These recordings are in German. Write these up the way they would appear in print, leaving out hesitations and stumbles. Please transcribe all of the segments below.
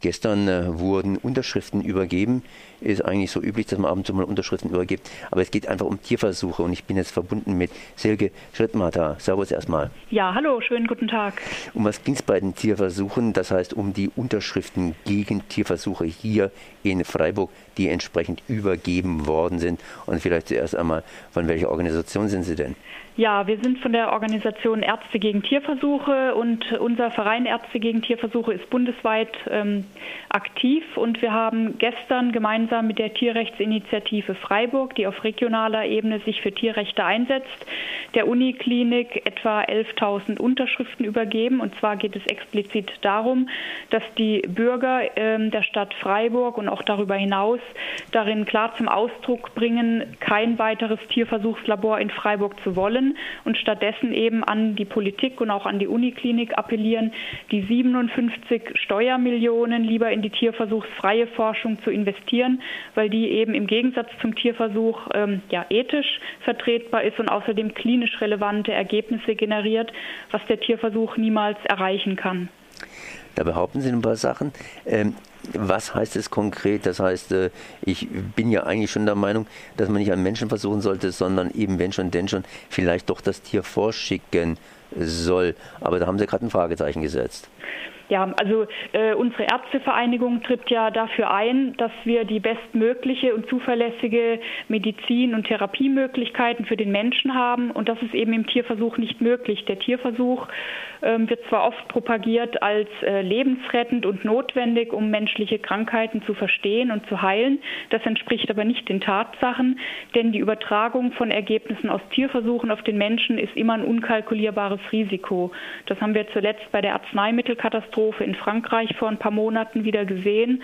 Gestern wurden Unterschriften übergeben. Ist eigentlich so üblich, dass man ab und zu mal Unterschriften übergibt. Aber es geht einfach um Tierversuche und ich bin jetzt verbunden mit Silke Schrittmatter. Servus erstmal. Ja, hallo, schönen guten Tag. Um was ging es bei den Tierversuchen? Das heißt um die Unterschriften gegen Tierversuche hier in Freiburg, die entsprechend übergeben worden sind. Und vielleicht zuerst einmal, von welcher Organisation sind Sie denn? Ja, wir sind von der Organisation Ärzte gegen Tierversuche und unser Verein Ärzte gegen Tierversuche ist bundesweit aktiv und wir haben gestern gemeinsam mit der Tierrechtsinitiative Freiburg, die auf regionaler Ebene sich für Tierrechte einsetzt, der Uniklinik etwa 11.000 Unterschriften übergeben. Und zwar geht es explizit darum, dass die Bürger der Stadt Freiburg und auch darüber hinaus darin klar zum Ausdruck bringen, kein weiteres Tierversuchslabor in Freiburg zu wollen und stattdessen eben an die Politik und auch an die Uniklinik appellieren, die 57 Steuermillionen lieber in die tierversuchsfreie Forschung zu investieren, weil die eben im Gegensatz zum Tierversuch ethisch vertretbar ist und außerdem klinisch relevante Ergebnisse generiert, was der Tierversuch niemals erreichen kann. Da behaupten Sie ein paar Sachen. Was heißt es konkret? Das heißt, ich bin ja eigentlich schon der Meinung, dass man nicht an Menschen versuchen sollte, sondern eben, wenn schon, denn schon, vielleicht doch das Tier vorschicken soll. Aber da haben Sie gerade ein Fragezeichen gesetzt. Ja, also unsere Ärztevereinigung tritt ja dafür ein, dass wir die bestmögliche und zuverlässige Medizin- und Therapiemöglichkeiten für den Menschen haben. Und das ist eben im Tierversuch nicht möglich. Der Tierversuch wird zwar oft propagiert als lebensrettend und notwendig, um menschliche Krankheiten zu verstehen und zu heilen. Das entspricht aber nicht den Tatsachen, denn die Übertragung von Ergebnissen aus Tierversuchen auf den Menschen ist immer ein unkalkulierbares Risiko. Das haben wir zuletzt bei der Arzneimittelkatastrophe in Frankreich vor ein paar Monaten wieder gesehen,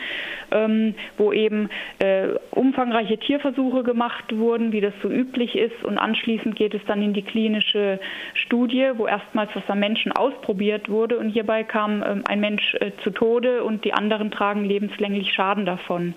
wo eben umfangreiche Tierversuche gemacht wurden, wie das so üblich ist. Und anschließend geht es dann in die klinische Studie, wo erstmals was am Menschen ausprobiert wurde. Und hierbei kam ein Mensch zu Tode und die anderen tragen lebenslänglich Schaden davon.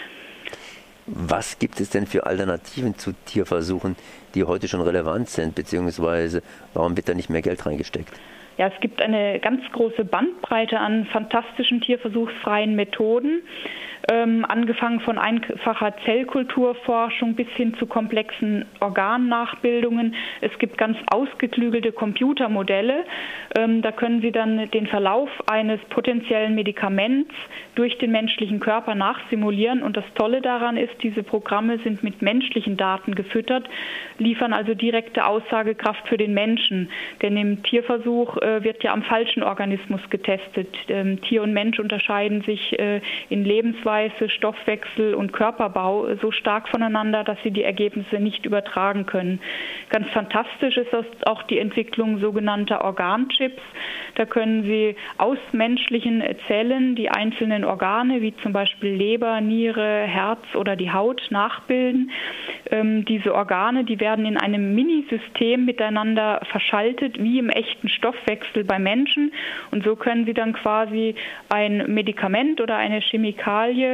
Was gibt es denn für Alternativen zu Tierversuchen, die heute schon relevant sind, beziehungsweise warum wird da nicht mehr Geld reingesteckt? Ja, es gibt eine ganz große Bandbreite an fantastischen tierversuchsfreien Methoden, angefangen von einfacher Zellkulturforschung bis hin zu komplexen Organnachbildungen. Es gibt ganz ausgeklügelte Computermodelle. Da können Sie dann den Verlauf eines potenziellen Medikaments durch den menschlichen Körper nachsimulieren. Und das Tolle daran ist, diese Programme sind mit menschlichen Daten gefüttert, liefern also direkte Aussagekraft für den Menschen. Denn im Tierversuch wird ja am falschen Organismus getestet. Tier und Mensch unterscheiden sich in Lebensweise, Stoffwechsel und Körperbau so stark voneinander, dass sie die Ergebnisse nicht übertragen können. Ganz fantastisch ist das auch die Entwicklung sogenannter Organchips. Da können Sie aus menschlichen Zellen die einzelnen Organe, wie zum Beispiel Leber, Niere, Herz oder die Haut, nachbilden. Diese Organe, die werden in einem Minisystem miteinander verschaltet, wie im echten Stoffwechsel bei Menschen. Und so können Sie dann quasi ein Medikament oder eine Chemikalie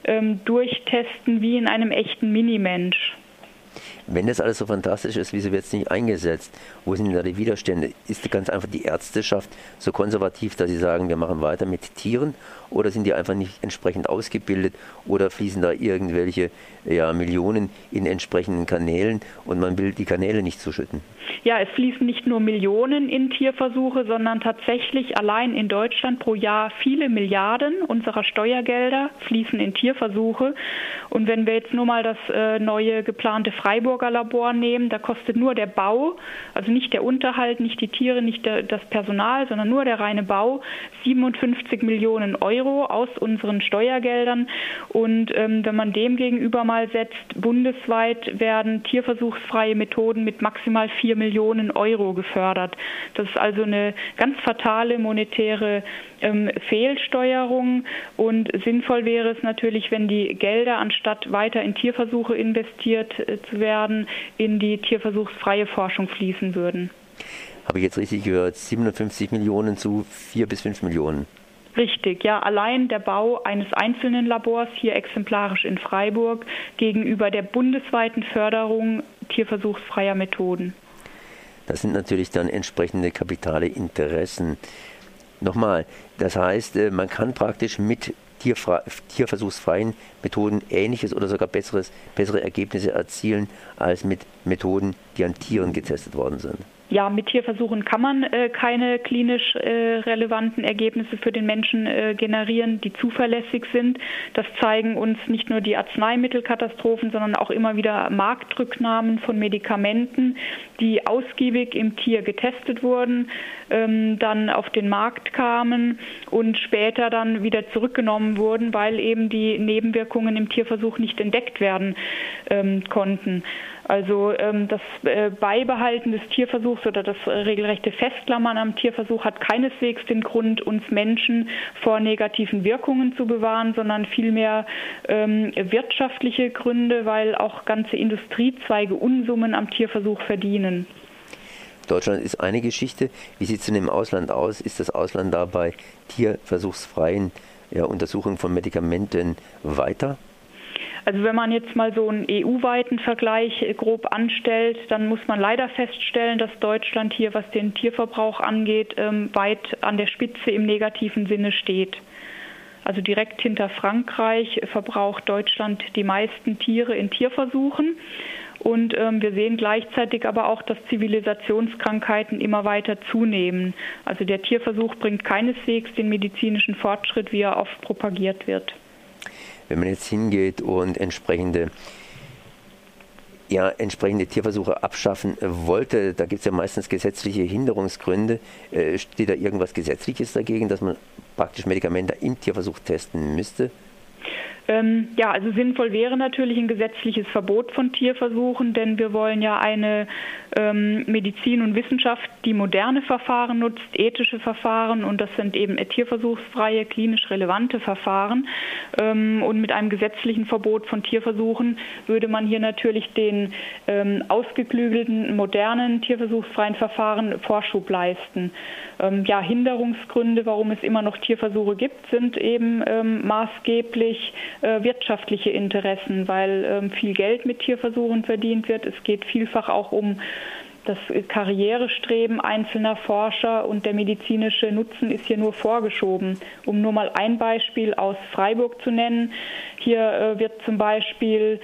durchtesten wie in einem echten Minimensch. Wenn das alles so fantastisch ist, wieso wird es nicht eingesetzt? Wo sind denn da die Widerstände? Ist ganz einfach die Ärzteschaft so konservativ, dass sie sagen, wir machen weiter mit Tieren? Oder sind die einfach nicht entsprechend ausgebildet? Oder fließen da irgendwelche Millionen in entsprechenden Kanälen und man will die Kanäle nicht zuschütten? Ja, es fließen nicht nur Millionen in Tierversuche, sondern tatsächlich allein in Deutschland pro Jahr viele Milliarden unserer Steuergelder fließen in Tierversuche. Und wenn wir jetzt nur mal das neue geplante Freiburger Labor nehmen, da kostet nur der Bau, also nicht der Unterhalt, nicht die Tiere, nicht das Personal, sondern nur der reine Bau, 57 Millionen Euro aus unseren Steuergeldern. Und wenn man dem gegenüber mal setzt, bundesweit werden tierversuchsfreie Methoden mit maximal 4 Millionen Euro gefördert. Das ist also eine ganz fatale monetäre Fehlsteuerung und sinnvoll wäre es natürlich, wenn die Gelder, anstatt weiter in Tierversuche investiert zu werden, in die tierversuchsfreie Forschung fließen würden. Habe ich jetzt richtig gehört, 57 Millionen zu 4 bis 5 Millionen? Richtig, ja. Allein der Bau eines einzelnen Labors, hier exemplarisch in Freiburg, gegenüber der bundesweiten Förderung tierversuchsfreier Methoden. Das sind natürlich dann entsprechende kapitale Interessen. Nochmal, das heißt, man kann praktisch mit tierversuchsfreien Methoden ähnliches oder sogar bessere Ergebnisse erzielen als mit Methoden, die an Tieren getestet worden sind? Ja, mit Tierversuchen kann man keine klinisch relevanten Ergebnisse für den Menschen generieren, die zuverlässig sind. Das zeigen uns nicht nur die Arzneimittelkatastrophen, sondern auch immer wieder Marktrücknahmen von Medikamenten, die ausgiebig im Tier getestet wurden, dann auf den Markt kamen und später dann wieder zurückgenommen wurden, weil eben die Nebenwirkungen im Tierversuch nicht entdeckt werden konnten. Also das Beibehalten des Tierversuchs oder das regelrechte Festklammern am Tierversuch hat keineswegs den Grund, uns Menschen vor negativen Wirkungen zu bewahren, sondern vielmehr wirtschaftliche Gründe, weil auch ganze Industriezweige Unsummen am Tierversuch verdienen. Deutschland ist eine Geschichte. Wie sieht es denn im Ausland aus? Ist das Ausland da bei tierversuchsfreien Untersuchungen von Medikamenten weiter? Also wenn man jetzt mal so einen EU-weiten Vergleich grob anstellt, dann muss man leider feststellen, dass Deutschland hier, was den Tierverbrauch angeht, weit an der Spitze im negativen Sinne steht. Also direkt hinter Frankreich verbraucht Deutschland die meisten Tiere in Tierversuchen. Und wir sehen gleichzeitig aber auch, dass Zivilisationskrankheiten immer weiter zunehmen. Also der Tierversuch bringt keineswegs den medizinischen Fortschritt, wie er oft propagiert wird. Wenn man jetzt hingeht und entsprechende Tierversuche abschaffen wollte, da gibt es ja meistens gesetzliche Hinderungsgründe. Steht da irgendwas Gesetzliches dagegen, dass man praktisch Medikamente im Tierversuch testen müsste? Ja, also sinnvoll wäre natürlich ein gesetzliches Verbot von Tierversuchen, denn wir wollen ja eine Medizin und Wissenschaft, die moderne Verfahren nutzt, ethische Verfahren, und das sind eben tierversuchsfreie, klinisch relevante Verfahren. Und mit einem gesetzlichen Verbot von Tierversuchen würde man hier natürlich den ausgeklügelten, modernen, tierversuchsfreien Verfahren Vorschub leisten. Ja, Hinderungsgründe, warum es immer noch Tierversuche gibt, sind eben maßgeblich wirtschaftliche Interessen, weil viel Geld mit Tierversuchen verdient wird. Es geht vielfach auch um das Karrierestreben einzelner Forscher, und der medizinische Nutzen ist hier nur vorgeschoben. Um nur mal ein Beispiel aus Freiburg zu nennen: Hier wird zum Beispiel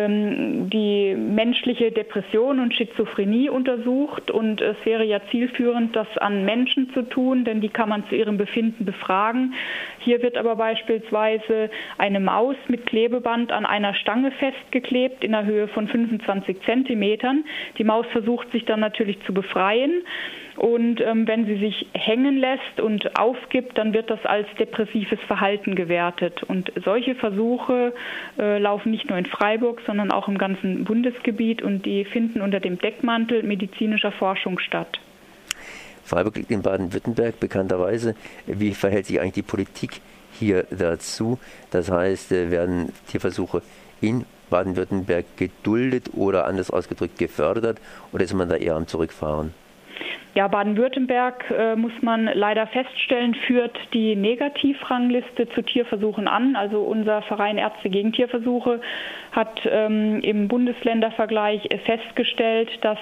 die menschliche Depression und Schizophrenie untersucht, und es wäre ja zielführend, das an Menschen zu tun, denn die kann man zu ihrem Befinden befragen. Hier wird aber beispielsweise eine Maus mit Klebeband an einer Stange festgeklebt in einer Höhe von 25 Zentimetern. Die Maus versucht sich dann natürlich zu befreien, und wenn sie sich hängen lässt und aufgibt, dann wird das als depressives Verhalten gewertet. Und solche Versuche laufen nicht nur in Freiburg, sondern auch im ganzen Bundesgebiet, und die finden unter dem Deckmantel medizinischer Forschung statt. Freiburg liegt in Baden-Württemberg bekannterweise. Wie verhält sich eigentlich die Politik hier dazu? Das heißt, werden Tierversuche in Baden-Württemberg geduldet oder anders ausgedrückt gefördert, oder ist man da eher am Zurückfahren? Ja, Baden-Württemberg, muss man leider feststellen, führt die Negativrangliste zu Tierversuchen an. Also unser Verein Ärzte gegen Tierversuche hat im Bundesländervergleich festgestellt, dass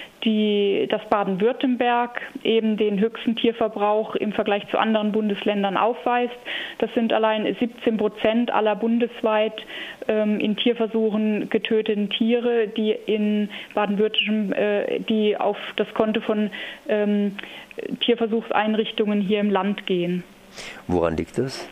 Baden-Württemberg eben den höchsten Tierverbrauch im Vergleich zu anderen Bundesländern aufweist. Das sind allein 17% aller bundesweit in Tierversuchen getöteten Tiere, die in Baden-Württemberg, die auf das Konto von Tierversuchseinrichtungen hier im Land gehen. Woran liegt das?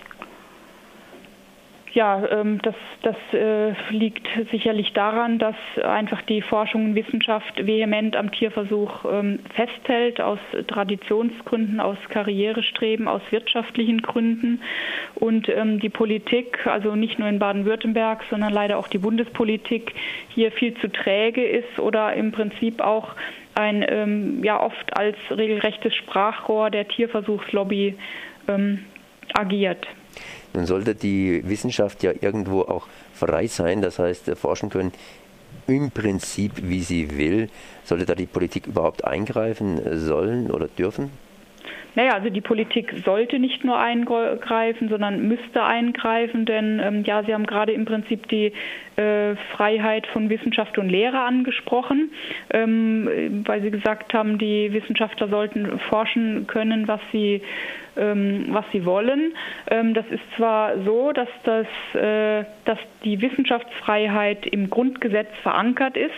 Ja, das liegt sicherlich daran, dass einfach die Forschung und Wissenschaft vehement am Tierversuch festhält, aus Traditionsgründen, aus Karrierestreben, aus wirtschaftlichen Gründen, und die Politik, also nicht nur in Baden-Württemberg, sondern leider auch die Bundespolitik, hier viel zu träge ist oder im Prinzip auch oft als regelrechtes Sprachrohr der Tierversuchslobby agiert. Nun sollte die Wissenschaft ja irgendwo auch frei sein, das heißt forschen können im Prinzip, wie sie will. Sollte da die Politik überhaupt eingreifen sollen oder dürfen? Naja, also die Politik sollte nicht nur eingreifen, sondern müsste eingreifen, denn ja, Sie haben gerade im Prinzip die Freiheit von Wissenschaft und Lehre angesprochen, weil Sie gesagt haben, die Wissenschaftler sollten forschen können, was sie wollen. Das ist zwar so, dass die Wissenschaftsfreiheit im Grundgesetz verankert ist.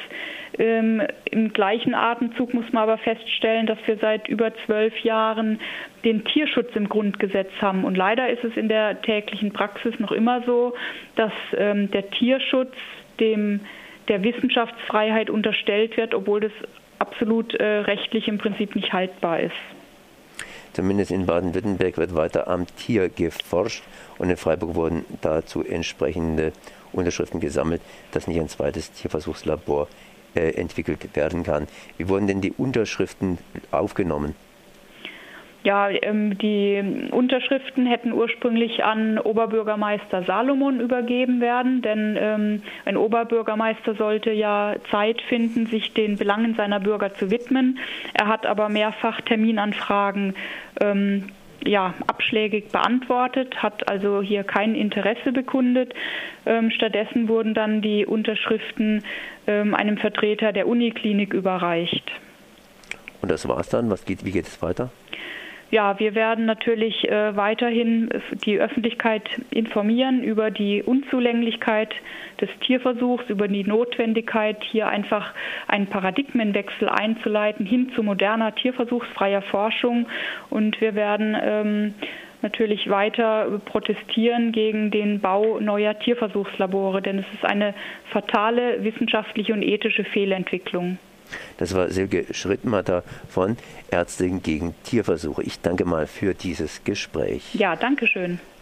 Im gleichen Atemzug muss man aber feststellen, dass wir seit über 12 Jahren den Tierschutz im Grundgesetz haben. Und leider ist es in der täglichen Praxis noch immer so, dass der Tierschutz der Wissenschaftsfreiheit unterstellt wird, obwohl das absolut rechtlich im Prinzip nicht haltbar ist. Zumindest in Baden-Württemberg wird weiter am Tier geforscht und in Freiburg wurden dazu entsprechende Unterschriften gesammelt, dass nicht ein zweites Tierversuchslabor entwickelt werden kann. Wie wurden denn die Unterschriften aufgenommen? Ja, die Unterschriften hätten ursprünglich an Oberbürgermeister Salomon übergeben werden, denn ein Oberbürgermeister sollte ja Zeit finden, sich den Belangen seiner Bürger zu widmen. Er hat aber mehrfach Terminanfragen abschlägig beantwortet, hat also hier kein Interesse bekundet. Stattdessen wurden dann die Unterschriften einem Vertreter der Uniklinik überreicht. Und das war's dann? Wie geht es weiter? Ja, wir werden natürlich weiterhin die Öffentlichkeit informieren über die Unzulänglichkeit des Tierversuchs, über die Notwendigkeit, hier einfach einen Paradigmenwechsel einzuleiten hin zu moderner tierversuchsfreier Forschung. Und wir werden natürlich weiter protestieren gegen den Bau neuer Tierversuchslabore, denn es ist eine fatale wissenschaftliche und ethische Fehlentwicklung. Das war Silke Schrittmatter von Ärzte gegen Tierversuche. Ich danke mal für dieses Gespräch. Ja, danke schön.